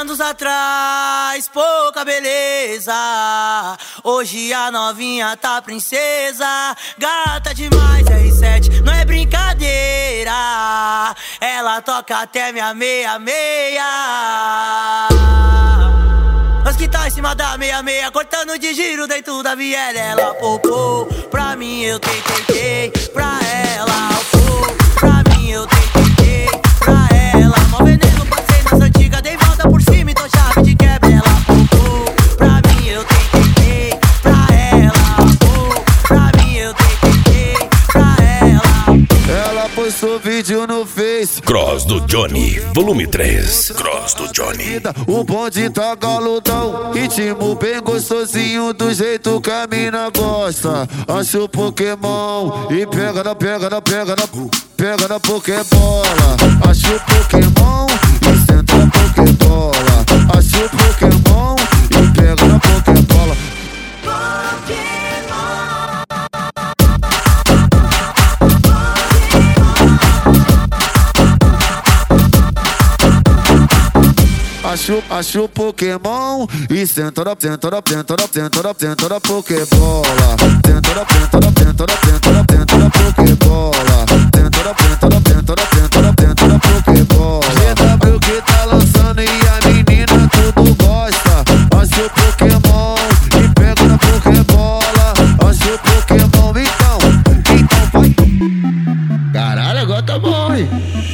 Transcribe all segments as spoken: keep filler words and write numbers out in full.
anos atrás, pouca beleza. Hoje a novinha tá princesa. Gata demais, R sete, não é brincadeira. Ela toca até minha meia-meia. Nós que tá em cima da meia-meia, cortando de giro dentro da viela. Ela popou, pra mim eu tentei, tentei. Pra ela, popou, pra mim eu tentei, pra ela. Mó veneno, passei nas antigas, dei volta por cima, então chave de quebra. Ela popou, pra mim eu tentei, pra ela. Popou, pra mim eu tentei, pra ela. Ela postou vídeo no Face. Cross do Johnny, volume três. Cross do Johnny. O bonde tá galudão, ritmo bem gostosinho, do jeito que a mina gosta. Acha o Pokémon e pega na, pega na, pega na, pega na Pokébola. Acha o Pokémon e senta na Pokébola. Acha o Pokémon e pega na Pokébola. Acho, acho o Pokémon e senta na, senta na, senta na, senta na, senta na Pokébola. Senta na, senta na, senta na, senta na, senta na Pokébola. Senta na, senta na, senta na, senta na, senta na Pokébola. G W que tá lançando e a menina tudo gosta. Acho o Pokémon e pega na Pokébola. Acho o Pokémon, então, então vai. Caralho, agora tá bom, hein?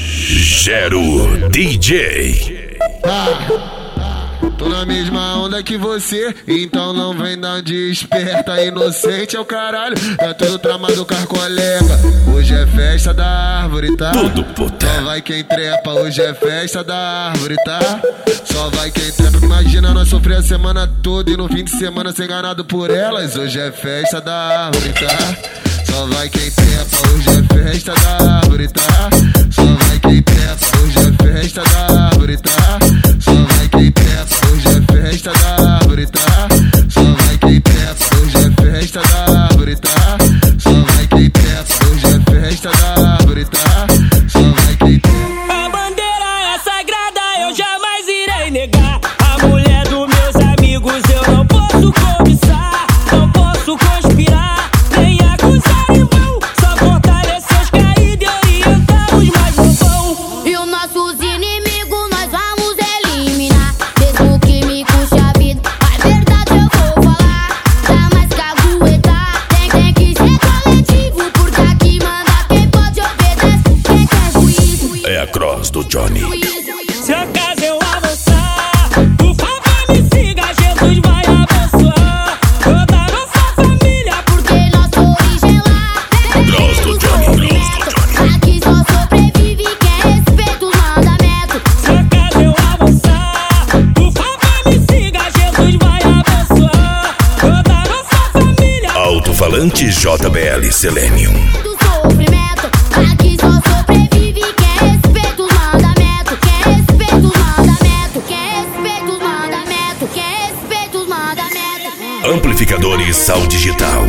Gero D J. Ah, tô na mesma onda que você, então não vem dar de esperta. Inocente é o caralho, tá tudo tramado com as colegas. Hoje é festa da árvore, tá? Tudo puta. Só vai quem trepa, hoje é festa da árvore, tá? Só vai quem trepa. Imagina nós sofrer a semana toda e no fim de semana ser enganado por elas. Hoje é festa da árvore, tá? Só vai quem trepa, hoje é festa da árvore, tá? Só vai quem trepa, hoje é festa da árvore, tá? Só vai quem trepa, hoje é festa da árvore, tá? Só vai quem trepa, hoje é festa da árvore, tá? Só vai quem trepa, hoje é festa da árvore, tá? Só vai quem trepa. A bandeira é sagrada, eu jamais irei negar. A mulher dos meus amigos eu não posso cobiçar, não posso conspirar, nem acusar irmão. Só fortalecer os caídos e orientar os mais bobão. E os nossos inimigos nós vamos eliminar. Mesmo que me custe a vida, a verdade eu vou falar. Jamais caguetar, tem, tem que ser coletivo, porque aqui manda quem pode obedecer. Quem quer juízo? É a Cross do Johnny. Se acaso eu avançar, por favor me siga, Jesus vai abençoar toda a nossa família, Porque nossa origem lá é Cross do Johnny, Cross do Johnny. aqui só sobrevive quem respeita os mandamentos. se acaso eu avançar, por favor me siga, Jesus vai abençoar toda a nossa família. Alto-falante J B L Selenium. Do sofrimento, aqui só sobrevive quem respeita os mandamentos. Quem respeita os mandamentos, quem respeita os mandamentos, quem respeita os mandamentos. Amplificadores Sal Digital.